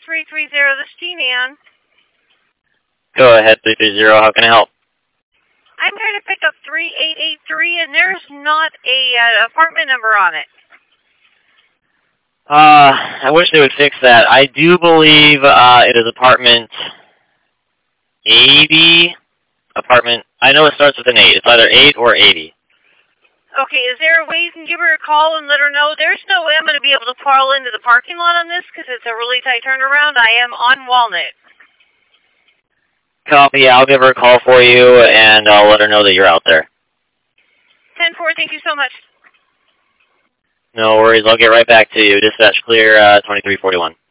330, this is Jean Ann. Go ahead, 330. How can I help? I'm trying to pick up 3883, and there's not a apartment number on it. I wish they would fix that. I do believe it is apartment 80. I know it starts with an 8. It's either 8 or 80. Okay, is there a way you can give her a call and let her know? There's no way I'm going to be able to parl into the parking lot on this because it's a really tight turnaround. I am on Walnut. Copy. I'll give her a call for you, and I'll let her know that you're out there. 10-4, thank you so much. No worries. I'll get right back to you. Dispatch clear, 2341.